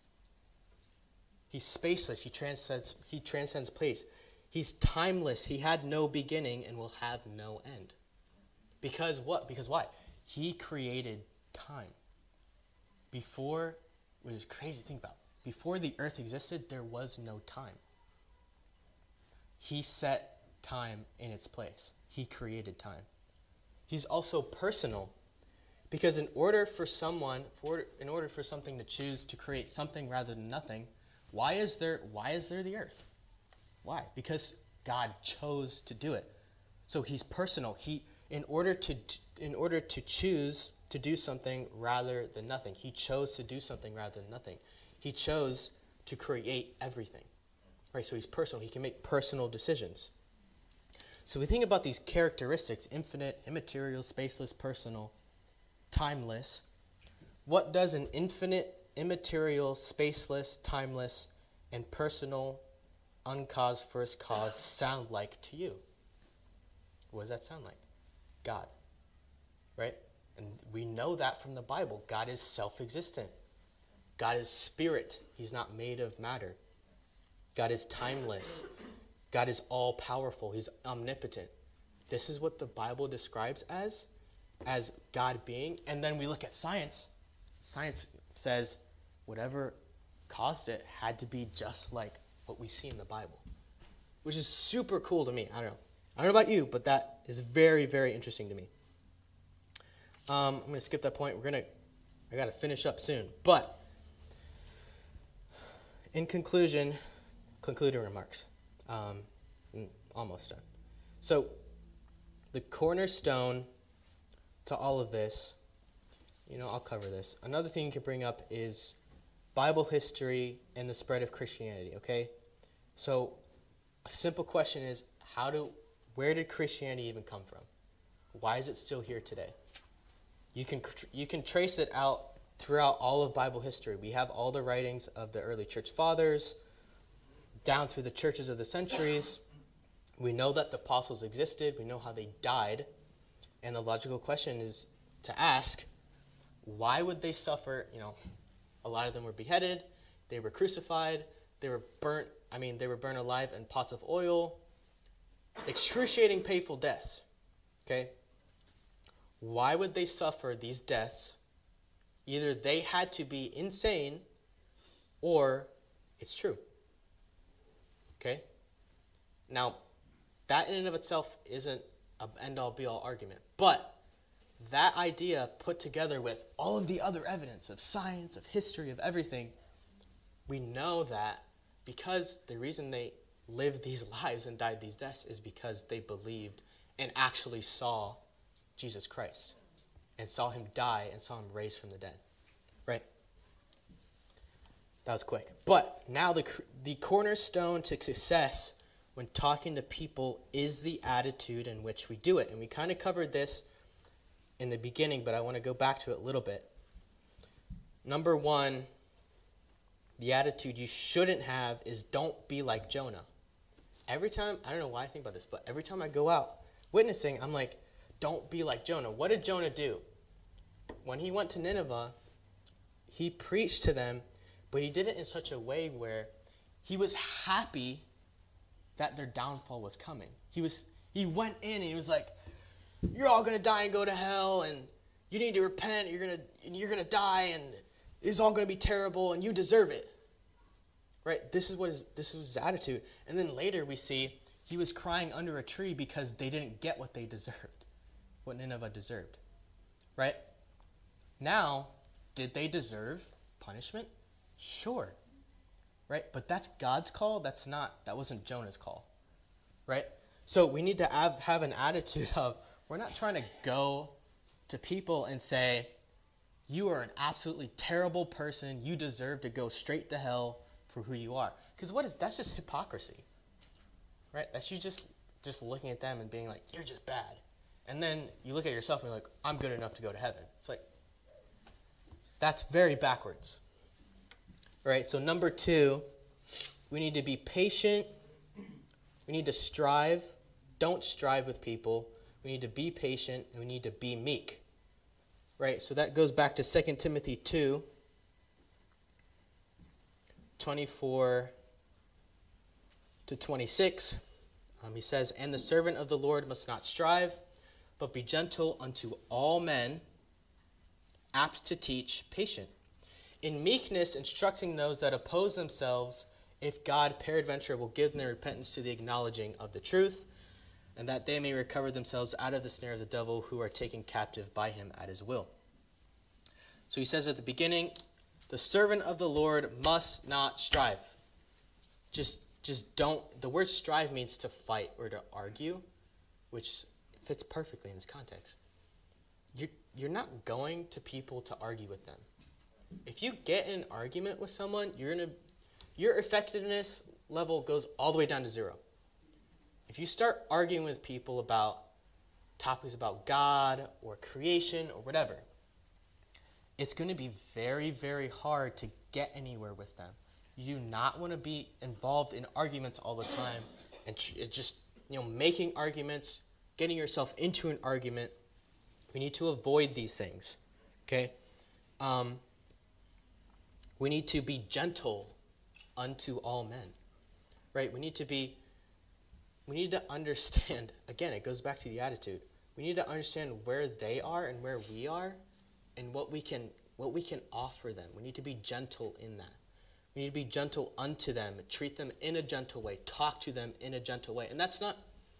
He's spaceless. He transcends, he transcends place. He's timeless. He had no beginning and will have no end. Because what? Because why? He created time. Before, which is crazy to think about, before the earth existed, there was no time. He set time in its place. He created time. He's also personal, because in order for someone, for in order for something to choose to create something rather than nothing, why is there why is there the earth? Why? Because God chose to do it. So he's personal. He in order to in order to choose to do something rather than nothing. He chose to do something rather than nothing. He chose to create everything. Right? So he's personal. He can make personal decisions. So we think about these characteristics: infinite, immaterial, spaceless, personal, timeless. What does an infinite, immaterial, spaceless, timeless, and personal, uncaused first cause sound like to you? What does that sound like? God. Right? And we know that from the Bible. God is self-existent. God is spirit. He's not made of matter. God is timeless. God is all-powerful. He's omnipotent. This is what the Bible describes as, as God being. And then we look at science. Science says whatever caused it had to be just like what we see in the Bible, which is super cool to me. I don't know. I don't know about you, but that is very, very interesting to me. Um, I'm going to skip that point. We're going to, I got to finish up soon. But in conclusion, concluding remarks. Um, almost done. So the cornerstone to all of this, you know, I'll cover this. Another thing you can bring up is Bible history and the spread of Christianity, okay? So a simple question is, how do, where did Christianity even come from? Why is it still here today? You can you can trace it out throughout all of Bible history. We have all the writings of the early church fathers, down through the churches of the centuries. We know that the apostles existed. We know how they died. And the logical question is to ask, why would they suffer? You know, a lot of them were beheaded. They were crucified. They were burnt. I mean, they were burned alive in pots of oil. Excruciating, painful deaths. Okay? Why would they suffer these deaths? Either they had to be insane or it's true. Okay? Now, that in and of itself isn't an end-all be-all argument. But that idea put together with all of the other evidence of science, of history, of everything, we know that because the reason they lived these lives and died these deaths is because they believed and actually saw Jesus Christ and saw him die and saw him raised from the dead. Right? That was quick. But now the the cornerstone to success when talking to people is the attitude in which we do it. And we kind of covered this in the beginning, but I want to go back to it a little bit. Number one, the attitude you shouldn't have is don't be like Jonah. Every time, I don't know why I think about this, but every time I go out witnessing, I'm like, don't be like Jonah. What did Jonah do? When he went to Nineveh, he preached to them, but he did it in such a way where he was happy that their downfall was coming. He was he went in and he was like, you're all going to die and go to hell, and you need to repent, you're going to you're going to die, and it's all going to be terrible, and you deserve it. Right? This is what his, this was his attitude. And then later we see he was crying under a tree because they didn't get what they deserved, what Nineveh deserved. Right? Now, did they deserve punishment? Sure. Right? But that's God's call. That's not, that wasn't Jonah's call. Right? So we need to have, have an attitude of, we're not trying to go to people and say, you are an absolutely terrible person. You deserve to go straight to hell for who you are. Because what is, that's just hypocrisy. Right? That's you just, just looking at them and being like, you're just bad. And then you look at yourself and you're like, I'm good enough to go to heaven. It's like, that's very backwards. All right, so number two, we need to be patient. We need to strive. Don't strive with people. We need to be patient, and we need to be meek. Right, so that goes back to Second Timothy two, twenty-four to twenty-six. Um, he says, and the servant of the Lord must not strive, but be gentle unto all men, apt to teach, patient. In meekness, instructing those that oppose themselves, if God peradventure will give them their repentance to the acknowledging of the truth, and that they may recover themselves out of the snare of the devil, who are taken captive by him at his will. So he says at the beginning, the servant of the Lord must not strive. Just, just don't, the word strive means to fight or to argue, which fits perfectly in this context. You're, you're not going to people to argue with them. If you get in an argument with someone, you're gonna, your effectiveness level goes all the way down to zero. If you start arguing with people about topics about God or creation or whatever, it's going to be very, very hard to get anywhere with them. You do not want to be involved in arguments all the time and just, you know, making arguments, getting yourself into an argument. We need to avoid these things, okay? Um, we need to be gentle unto all men, right? We need to be, we need to understand, again, it goes back to the attitude. We need to understand where they are and where we are and what we can, what we can offer them. We need to be gentle in that. We need to be gentle unto them, treat them in a gentle way, talk to them in a gentle way. And that's not,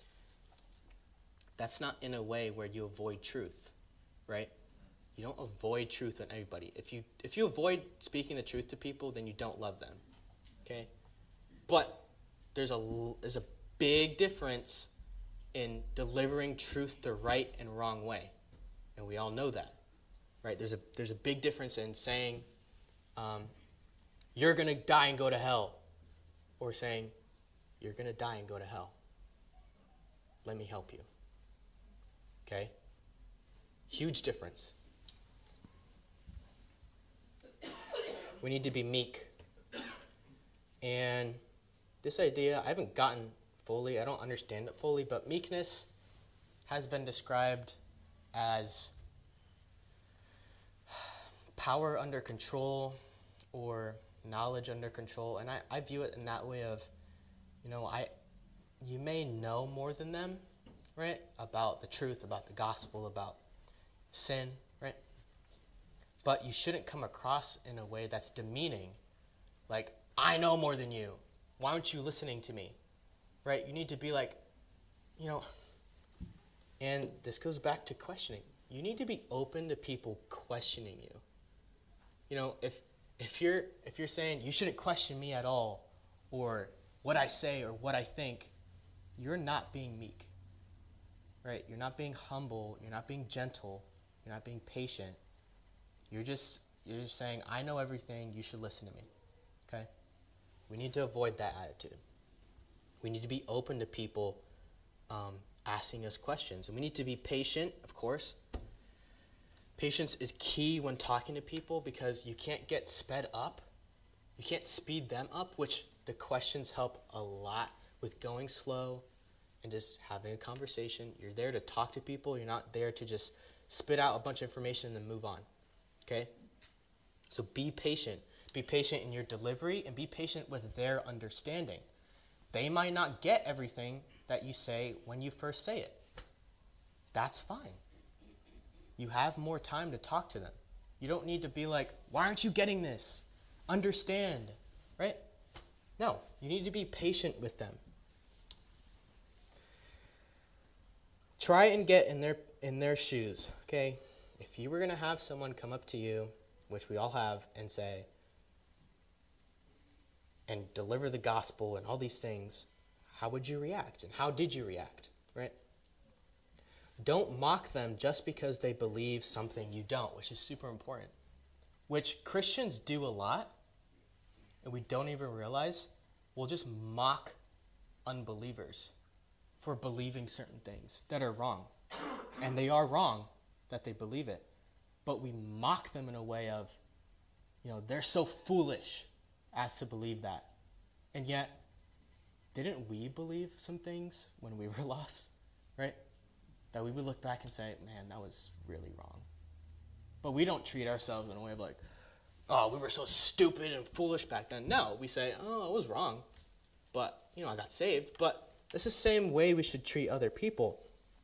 that's not in a way where you avoid truth, right? You don't avoid truth on everybody. If you if you avoid speaking the truth to people, then you don't love them, okay? But there's a there's a big difference in delivering truth the right and wrong way, and we all know that, right? There's a there's a big difference in saying, um, "You're gonna die and go to hell," or saying, "You're gonna die and go to hell. Let me help you." Okay? Huge difference. We need to be meek. And this idea, I haven't gotten fully, I don't understand it fully, but meekness has been described as power under control or knowledge under control. And I, I view it in that way of, you know, I you may know more than them, right, about the truth, about the gospel, about sin, right? But you shouldn't come across in a way that's demeaning, like, I know more than you. Why aren't you listening to me? Right? You need to be like, you know, and this goes back to questioning. You need to be open to people questioning you. You know, if if you're if you're saying you shouldn't question me at all, or what I say or what I think, you're not being meek. Right? You're not being humble, you're not being gentle, you're not being patient. You're just you're just saying, I know everything, you should listen to me. Okay? We need to avoid that attitude. We need to be open to people um, asking us questions. And we need to be patient, of course. Patience is key when talking to people because you can't get sped up. You can't speed them up, which the questions help a lot with going slow and just having a conversation. You're there to talk to people. You're not there to just spit out a bunch of information and then move on. Okay? So be patient. Be patient in your delivery and be patient with their understanding. They might not get everything that you say when you first say it. That's fine. You have more time to talk to them. You don't need to be like, why aren't you getting this? Understand, right? No, you need to be patient with them. Try and get in their in their shoes, okay? If you were going to have someone come up to you, which we all have, and say, and deliver the gospel and all these things, how would you react? And how did you react, right? Don't mock them just because they believe something you don't, which is super important, which Christians do a lot, and we don't even realize. We'll just mock unbelievers for believing certain things that are wrong. And they are wrong that they believe it. But we mock them in a way of, you know, they're so foolish as to believe that. And yet, didn't we believe some things when we were lost, right? That we would look back and say, man, that was really wrong. But we don't treat ourselves in a way of like, oh, we were so stupid and foolish back then. No, we say, oh, I was wrong. But, you know, I got saved. But it's the same way we should treat other people.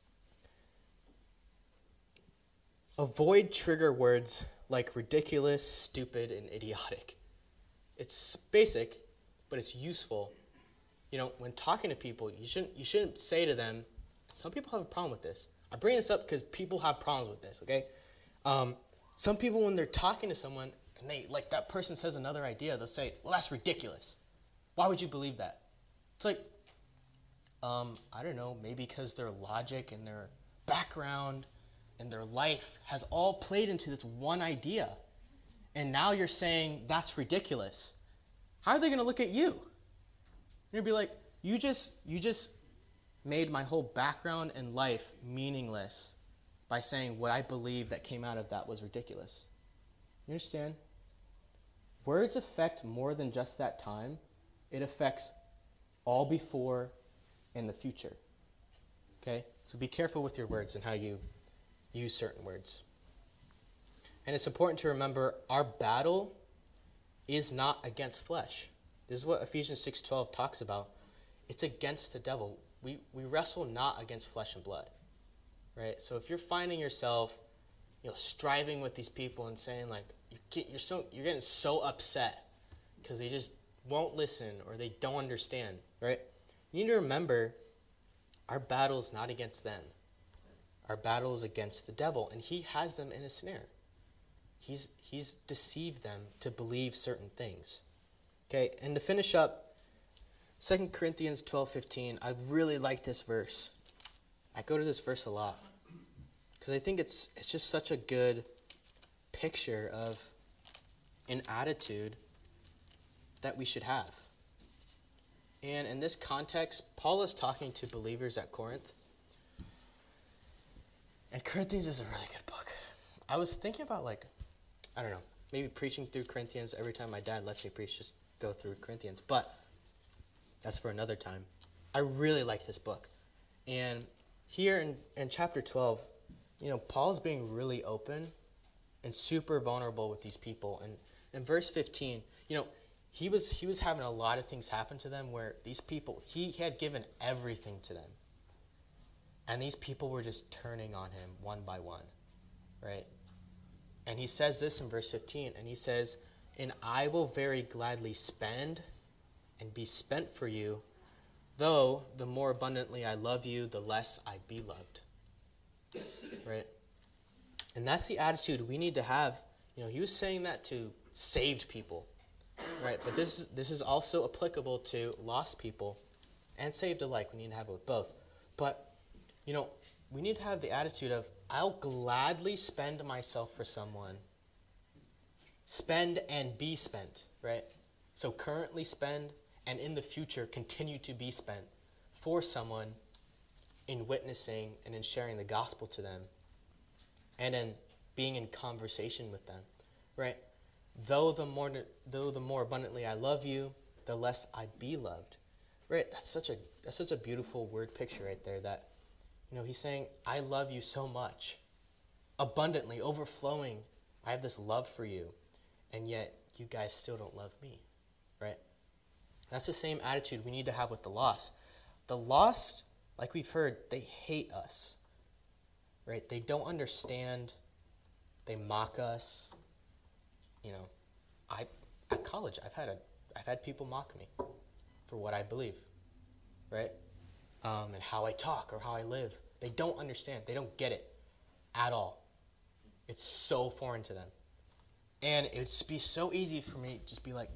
Avoid trigger words like ridiculous, stupid, and idiotic. It's basic, but it's useful. You know, when talking to people, you shouldn't you shouldn't say to them, some people have a problem with this. I bring this up because people have problems with this, okay? Um, some people, when they're talking to someone, and they, like, that person says another idea, they'll say, well, that's ridiculous. Why would you believe that? It's like, um, I don't know, maybe because their logic and their background and their life has all played into this one idea. And now you're saying that's ridiculous. How are they going to look at you? You're going to be like, you just, you just made my whole background and life meaningless by saying what I believe that came out of that was ridiculous. You understand? Words affect more than just that time. It affects all before and the future. Okay? So be careful with your words and how you use certain words. And it's important to remember our battle is not against flesh. This is what Ephesians six twelve talks about. It's against the devil. We we wrestle not against flesh and blood. Right? So if you're finding yourself, you know, striving with these people and saying like you get, you're so you're getting so upset because they just won't listen or they don't understand, right? You need to remember our battle is not against them. Our battle is against the devil, and he has them in a snare. He's he's deceived them to believe certain things. Okay, and to finish up, Second Corinthians twelve fifteen, I really like this verse. I go to this verse a lot because I think it's it's just such a good picture of an attitude that we should have. And in this context, Paul is talking to believers at Corinth. And Corinthians is a really good book. I was thinking about, like, I don't know, maybe preaching through Corinthians every time my dad lets me preach, just go through Corinthians. But that's for another time. I really like this book. And here in, in chapter twelve, you know, Paul's being really open and super vulnerable with these people. And in verse fifteen, you know, he was he was having a lot of things happen to them where these people, he had given everything to them. And these people were just turning on him one by one, right? And he says this in verse fifteen, and he says, and I will very gladly spend and be spent for you, though the more abundantly I love you, the less I be loved. Right? And that's the attitude we need to have. You know, he was saying that to saved people. Right? But this, this is also applicable to lost people and saved alike. We need to have it with both. But, you know, we need to have the attitude of, I'll gladly spend myself for someone. Spend and be spent, right? So currently spend and in the future continue to be spent for someone in witnessing and in sharing the gospel to them and in being in conversation with them, right? Though the more though the more abundantly I love you, the less I be loved. Right? That's such a that's such a beautiful word picture right there that, you know, he's saying, I love you so much. Abundantly, overflowing. I have this love for you. And yet you guys still don't love me. Right? That's the same attitude we need to have with the lost. The lost, like we've heard, they hate us. Right? They don't understand. They mock us. You know, I at college I've had a I've had people mock me for what I believe, right? Um, and how I talk or how I live. They don't understand. They don't get it at all. It's so foreign to them, and it'd be so easy for me to just be like,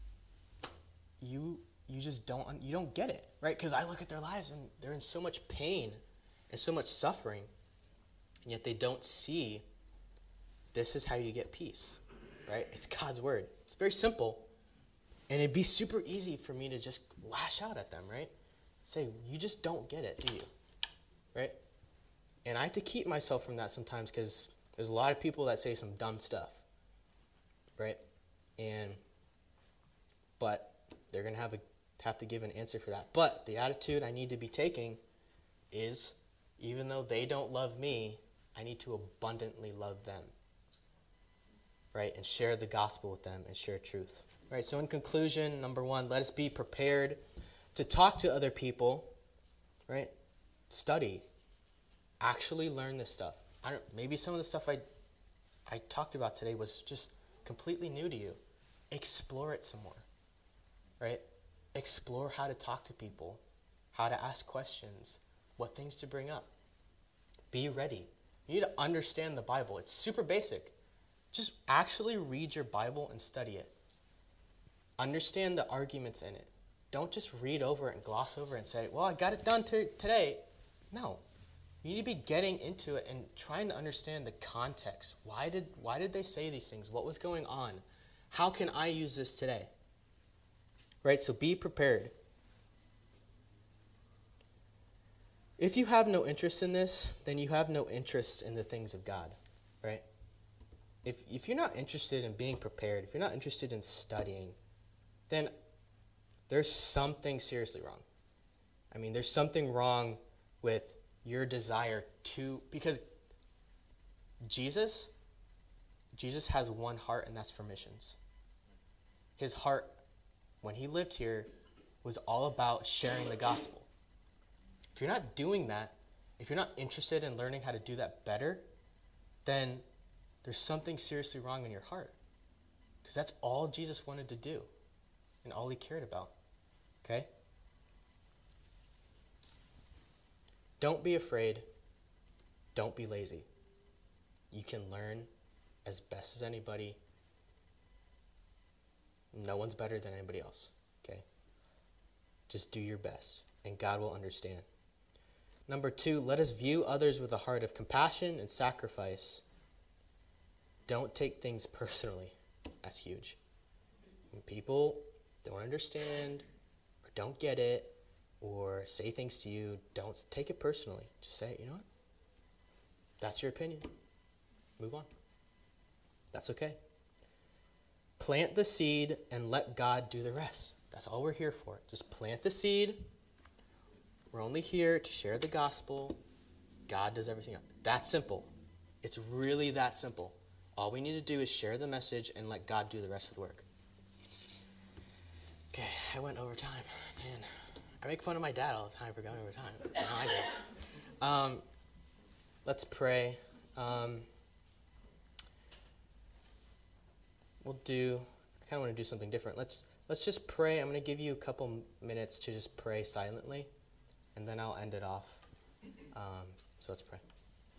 you you just don't you don't get it, right? Because I look at their lives and they're in so much pain and so much suffering, and yet they don't see this is how you get peace. Right? It's God's word. It's very simple. And it'd be super easy for me to just lash out at them, right? Say, you just don't get it, do you? Right? And I have to keep myself from that sometimes because there's a lot of people that say some dumb stuff. Right? And, but they're going to have a have to give an answer for that. But the attitude I need to be taking is, even though they don't love me, I need to abundantly love them. Right, and share the gospel with them and share truth. Right, so in conclusion, number one, let us be prepared to talk to other people, right? Study. Actually learn this stuff. I don't, maybe some of the stuff I, I talked about today was just completely new to you. Explore it some more, right? Explore how to talk to people, how to ask questions, what things to bring up. Be ready. You need to understand the Bible. It's super basic. Just actually read your Bible and study it. Understand the arguments in it. Don't just read over it and gloss over it and say, well, I got it done t- today. No. You need to be getting into it and trying to understand the context. Why did, why did they say these things? What was going on? How can I use this today? Right? So be prepared. If you have no interest in this, then you have no interest in the things of God. Right? If if you're not interested in being prepared, if you're not interested in studying, then there's something seriously wrong. I mean, there's something wrong with your desire to, because Jesus, Jesus has one heart, and that's for missions. His heart, when he lived here, was all about sharing the gospel. If you're not doing that, if you're not interested in learning how to do that better, then there's something seriously wrong in your heart. Because that's all Jesus wanted to do and all he cared about. Okay? Don't be afraid. Don't be lazy. You can learn as best as anybody. No one's better than anybody else. Okay? Just do your best, and God will understand. Number two, let us view others with a heart of compassion and sacrifice. Don't take things personally. That's huge. When people don't understand or don't get it or say things to you, don't take it personally. Just say, you know what? That's your opinion. Move on. That's okay. Plant the seed and let God do the rest. That's all we're here for. Just plant the seed. We're only here to share the gospel. God does everything else. That's simple. It's really that simple. All we need to do is share the message and let God do the rest of the work. Okay, I went over time. Man, I make fun of my dad all the time for going over time. No, I don't. Um, let's pray. Um, we'll do, I kind of want to do something different. Let's let's just pray. I'm going to give you a couple minutes to just pray silently, and then I'll end it off. Um, so let's pray.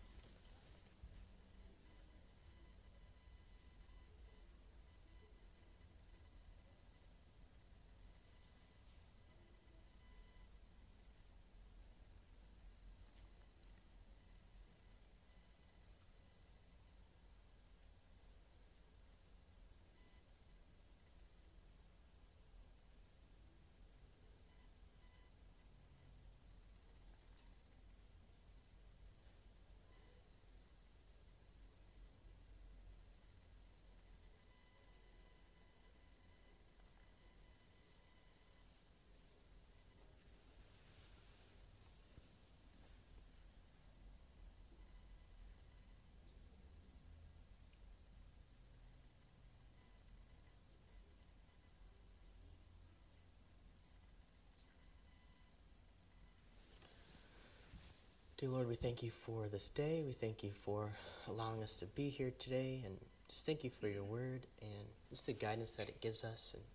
Dear Lord, we thank you for this day. We thank you for allowing us to be here today, and just thank you for your word and just the guidance that it gives us and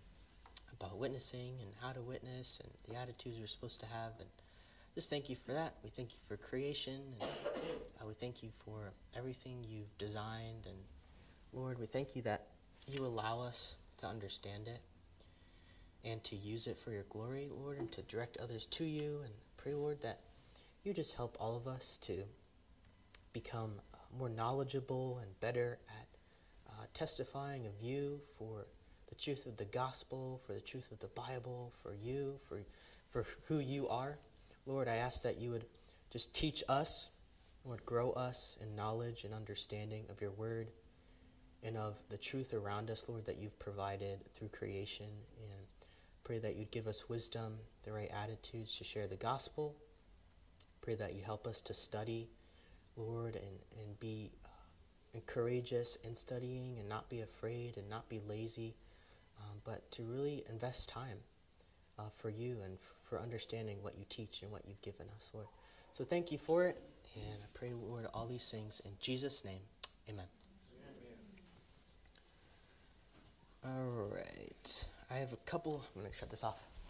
about witnessing and how to witness and the attitudes we're supposed to have. And just thank you for that. We thank you for creation, and uh, we thank you for everything you've designed. And Lord, we thank you that you allow us to understand it and to use it for your glory, Lord, and to direct others to you. And pray, Lord, that you just help all of us to become more knowledgeable and better at uh, testifying of you for the truth of the gospel, for the truth of the Bible, for you, for, for who you are. Lord, I ask that you would just teach us, Lord, grow us in knowledge and understanding of your word and of the truth around us, Lord, that you've provided through creation. And pray that you'd give us wisdom, the right attitudes to share the gospel. Pray that you help us to study, Lord, and, and be uh, courageous in studying and not be afraid and not be lazy, um, but to really invest time uh, for you and f- for understanding what you teach and what you've given us, Lord. So thank you for it, and I pray, Lord, all these things in Jesus' name. Amen. Amen. All right. I have a couple, I'm going to shut this off.